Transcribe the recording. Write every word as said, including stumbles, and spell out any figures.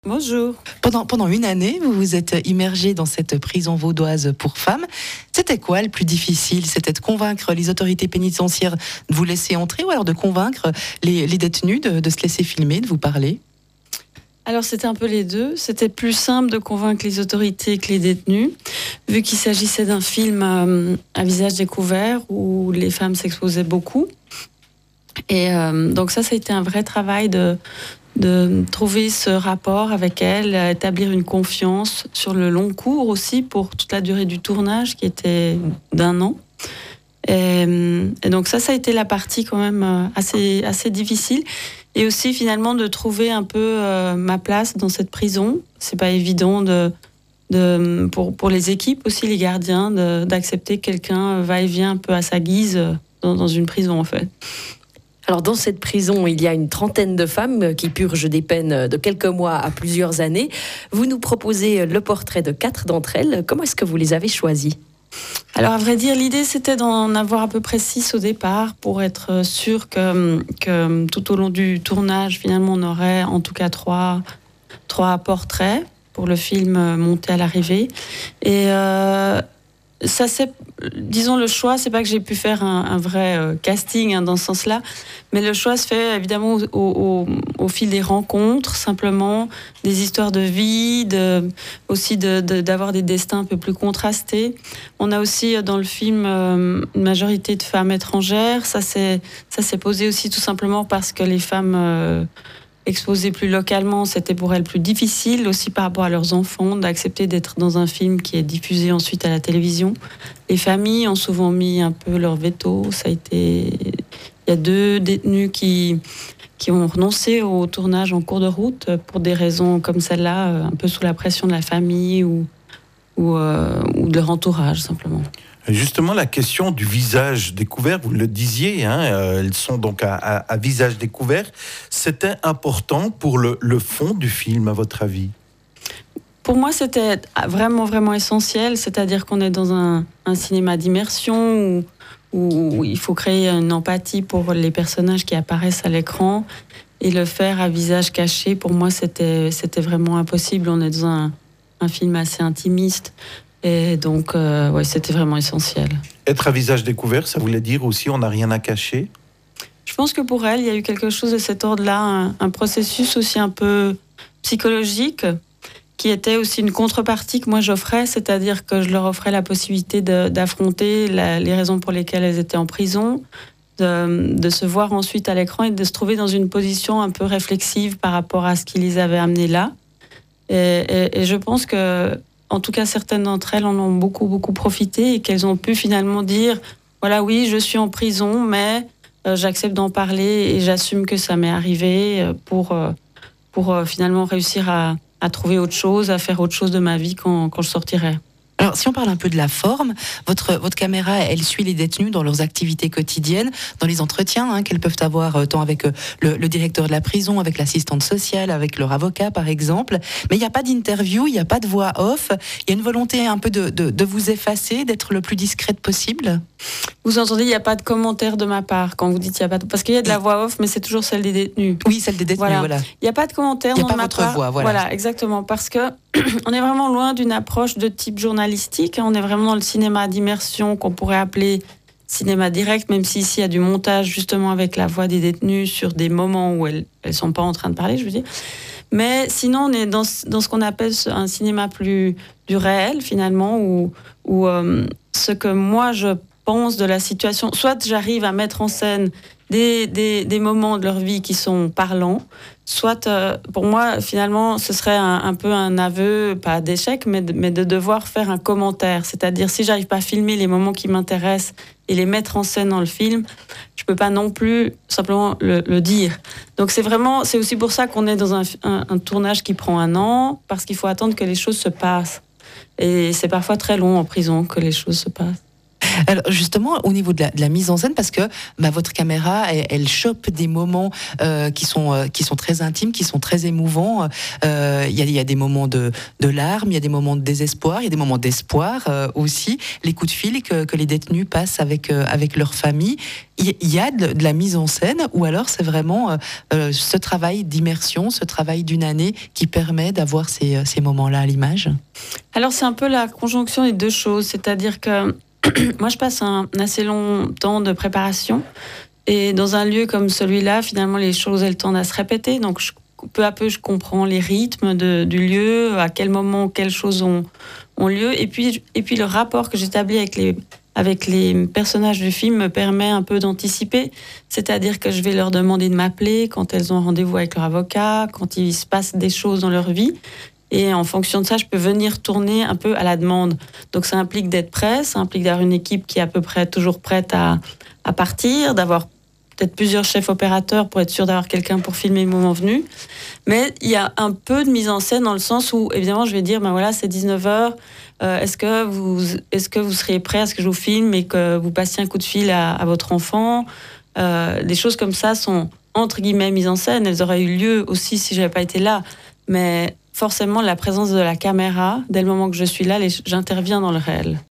Bonjour. Pendant, pendant une année, vous vous êtes immergé dans cette prison vaudoise pour femmes. C'était quoi le plus difficile? C'était de convaincre les autorités pénitentiaires de vous laisser entrer ou alors de convaincre les, les détenus de, de se laisser filmer, de vous parler? Alors c'était un peu les deux. C'était plus simple de convaincre les autorités que les détenus, vu qu'il s'agissait d'un film euh, à visage découvert où les femmes s'exposaient beaucoup. Et euh, donc ça, ça a été un vrai travail de... de trouver ce rapport avec elle, établir une confiance sur le long cours aussi pour toute la durée du tournage qui était d'un an. Et, et donc ça, ça a été la partie quand même assez, assez difficile. Et aussi finalement de trouver un peu euh, ma place dans cette prison. C'est pas évident de, de, pour, pour les équipes aussi, les gardiens, de, d'accepter que quelqu'un va et vient un peu à sa guise dans, dans une prison en fait. Alors dans cette prison, il y a une trentaine de femmes qui purgent des peines de quelques mois à plusieurs années. Vous nous proposez le portrait de quatre d'entre elles. Comment est-ce que vous les avez choisies ? Alors à vrai dire, l'idée c'était d'en avoir à peu près six au départ pour être sûr que, que tout au long du tournage, finalement, on aurait en tout cas trois, trois portraits pour le film monté à l'arrivée. Et euh, ça c'est... Disons, le choix, c'est pas que j'ai pu faire un, un vrai euh, casting hein, dans ce sens-là, mais le choix se fait évidemment au, au, au fil des rencontres, simplement des histoires de vie, de, aussi de, de, d'avoir des destins un peu plus contrastés. On a aussi dans le film euh, une majorité de femmes étrangères. Ça s'est, ça s'est posé aussi tout simplement parce que les femmes euh, exposées plus localement, c'était pour elles plus difficile, aussi par rapport à leurs enfants, d'accepter d'être dans un film qui est diffusé ensuite à la télévision. Les familles ont souvent mis un peu leur veto. Ça a été... Il y a deux détenus qui, qui ont renoncé au tournage en cours de route pour des raisons comme celle-là, un peu sous la pression de la famille ou, ou, euh, ou de leur entourage, simplement. Justement, la question du visage découvert, vous le disiez, hein, euh, elles sont donc à, à, à visage découvert. C'était important pour le, le fond du film, à votre avis ? Pour moi, c'était vraiment, vraiment essentiel. C'est-à-dire qu'on est dans un, un cinéma d'immersion où, où il faut créer une empathie pour les personnages qui apparaissent à l'écran. Et le faire à visage caché, pour moi, c'était, c'était vraiment impossible. On est dans un, un film assez intimiste. Et donc, euh, ouais, c'était vraiment essentiel. Être à visage découvert, ça voulait dire aussi on n'a rien à cacher ? Je pense que pour elle, il y a eu quelque chose de cet ordre-là, un, un processus aussi un peu psychologique, qui était aussi une contrepartie que moi j'offrais, c'est-à-dire que je leur offrais la possibilité de, d'affronter la, les raisons pour lesquelles elles étaient en prison, de, de se voir ensuite à l'écran et de se trouver dans une position un peu réflexive par rapport à ce qui les avait amenées là. Et, et, et je pense que en tout cas, certaines d'entre elles en ont beaucoup, beaucoup profité et qu'elles ont pu finalement dire « Voilà, oui, je suis en prison, mais euh, j'accepte d'en parler et j'assume que ça m'est arrivé pour, euh, pour euh, finalement réussir à, à trouver autre chose, à faire autre chose de ma vie quand, quand je sortirai. » Alors, si on parle un peu de la forme, votre, votre caméra, elle suit les détenus dans leurs activités quotidiennes, dans les entretiens hein, qu'elles peuvent avoir, euh, tant avec euh, le, le directeur de la prison, avec l'assistante sociale, avec leur avocat, par exemple. Mais il n'y a pas d'interview, il n'y a pas de voix off. Il y a une volonté un peu de, de, de vous effacer, d'être le plus discrète possible. Vous entendez, il n'y a pas de commentaire de ma part quand vous dites il n'y a pas de... Parce qu'il y a de la voix off, mais c'est toujours celle des détenus. Oui, celle des détenus, voilà. voilà. Il n'y a pas de commentaire non, de ma part. Il n'y a pas votre voix, voilà. Voilà, exactement. Parce que on est vraiment loin d'une approche de type journalistique. On est vraiment dans le cinéma d'immersion qu'on pourrait appeler cinéma direct, même si ici il y a du montage justement avec la voix des détenus sur des moments où elles ne sont pas en train de parler, je veux dire. Mais sinon, on est dans, dans ce qu'on appelle un cinéma plus du réel, finalement, où, où euh, ce que moi je pense de la situation, soit j'arrive à mettre en scène des, des, des moments de leur vie qui sont parlants, soit euh, pour moi finalement ce serait un, un peu un aveu, pas d'échec, mais de, mais de devoir faire un commentaire, c'est-à-dire si j'arrive pas à filmer les moments qui m'intéressent et les mettre en scène dans le film, je peux pas non plus simplement le, le dire. Donc c'est vraiment, c'est aussi pour ça qu'on est dans un, un, un tournage qui prend un an, parce qu'il faut attendre que les choses se passent, et c'est parfois très long en prison que les choses se passent. Alors justement, au niveau de la, de la mise en scène, parce que bah, votre caméra, elle, elle chope des moments euh, qui sont euh, qui sont très intimes, qui sont très émouvants. Euh, Il y, a, il y a des moments de, de larmes, il y a des moments de désespoir, il y a des moments d'espoir euh, aussi. Les coups de fil que, que les détenus passent avec euh, avec leur famille. Il y a de, de la mise en scène, ou alors c'est vraiment euh, ce travail d'immersion, ce travail d'une année qui permet d'avoir ces, ces moments-là à l'image? Alors c'est un peu la conjonction des deux choses, c'est-à-dire que moi je passe un, un assez long temps de préparation et dans un lieu comme celui-là, finalement les choses elles tendent à se répéter, donc je, peu à peu je comprends les rythmes de, du lieu, à quel moment quelles choses ont, ont lieu, et puis, et puis le rapport que j'établis avec les avec les personnages du film me permet un peu d'anticiper, c'est-à-dire que je vais leur demander de m'appeler quand elles ont un rendez-vous avec leur avocat, quand il se passe des choses dans leur vie, et en fonction de ça, je peux venir tourner un peu à la demande. Donc ça implique d'être prêt, ça implique d'avoir une équipe qui est à peu près toujours prête à, à partir, d'avoir peut-être plusieurs chefs opérateurs pour être sûr d'avoir quelqu'un pour filmer le moment venu. Mais il y a un peu de mise en scène dans le sens où, évidemment, je vais dire, ben voilà, c'est dix-neuf heures, euh, est-ce que vous, est-ce que vous seriez prêt à ce que je vous filme et que vous passiez un coup de fil à, à votre enfant? euh, Des choses comme ça sont, entre guillemets, mises en scène. Elles auraient eu lieu aussi si je n'avais pas été là. Mais forcément, la présence de la caméra, dès le moment que je suis là, les, j'interviens dans le réel.